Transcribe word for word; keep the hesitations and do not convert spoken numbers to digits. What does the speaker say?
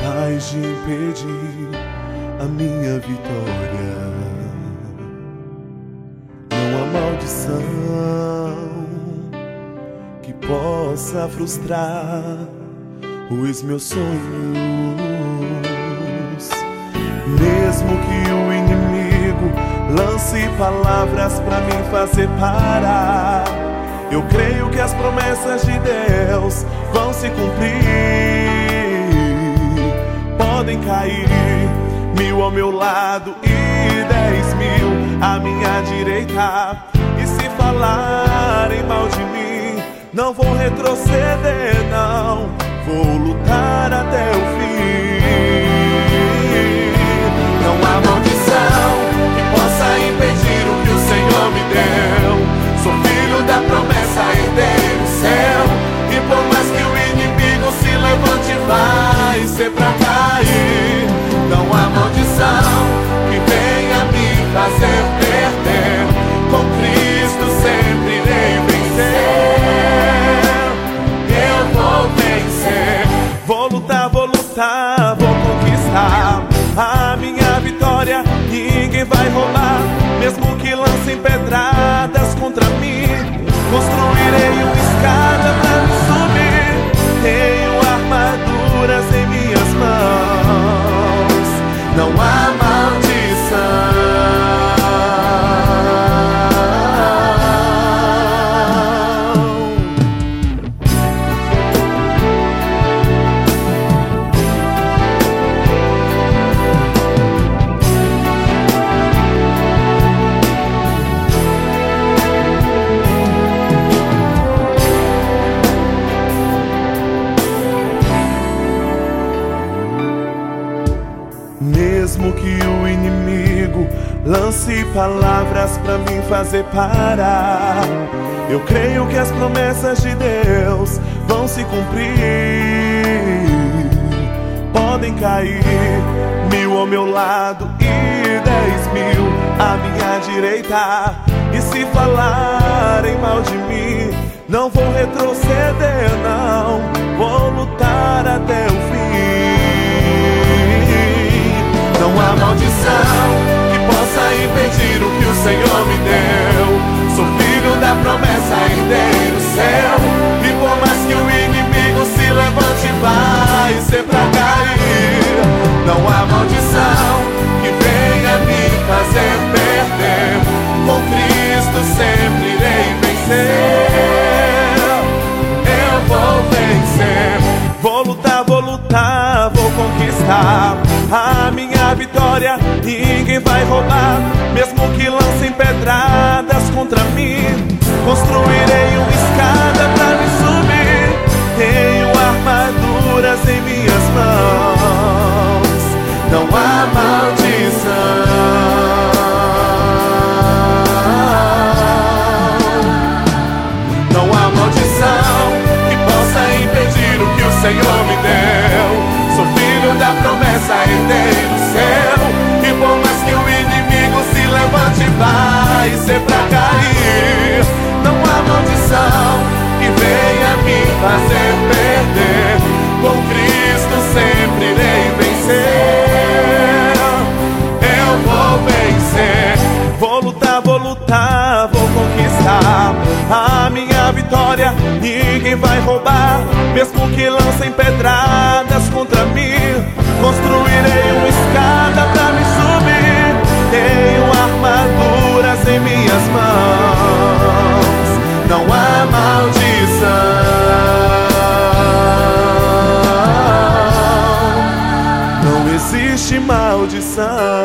capaz de impedir a minha vitória. Não há maldição que possa frustrar os meus sonhos. Mesmo que o inimigo lance palavras pra me fazer parar, eu creio que as promessas de Deus vão se cumprir. Podem cair mil ao meu lado e dez mil à minha direita, e se falarem mal de mim, não vou retroceder, não. Vou lutar até o fim. Não há maldição que possa impedir o que o Senhor me deu. Sou filho da promessa, herdei o céu, e por mais que o inimigo se levante, vai ser pra cair. Não há maldição que venha me fazer perder. Com Cristo sempre irei vencer. Eu vou vencer. Vou lutar, vou lutar, vou conquistar a minha vitória. Ninguém vai roubar, mesmo que lancem pedradas contra mim. Construirei uma escada pra me subir. Tenho armaduras em minhas mãos. Não há maldição. Mesmo que o inimigo lance palavras pra me fazer parar, eu creio que as promessas de Deus vão se cumprir. Podem cair mil ao meu lado e dez mil à minha direita, e se falarem mal de mim, não vou retroceder, não. Vou lutar até o fim. Não há maldição que possa impedir o que o Senhor me deu. Sou filho da promessa, herdei o céu, e por mais que o inimigo se levante, vai ser pra cair. Não há maldição que venha me fazer perder. Com Cristo sempre irei vencer. Eu vou vencer. Vou lutar, vou lutar, vou conquistar a minha vitória. Ninguém vai roubar, mesmo que lancem pedradas contra mim. Construirei uma escada pra me subir. Tenho armaduras em minhas mãos. Não há maldição. Não há maldição que possa impedir o que o Senhor me deu. Sou filho da promessa, herdei o céu, e por mais que o inimigo se levante, vai ser pra cair. Não há maldição que venha me fazer perder. Com Cristo sempre irei vencer. Eu vou vencer. Vou lutar, vou lutar, vou conquistar a minha vitória. Ninguém vai roubar, mesmo que lancem pedradas contra mim. Construirei uma escada pra me subir. Tenho armaduras em minhas mãos. Não há maldição. Não existe maldição.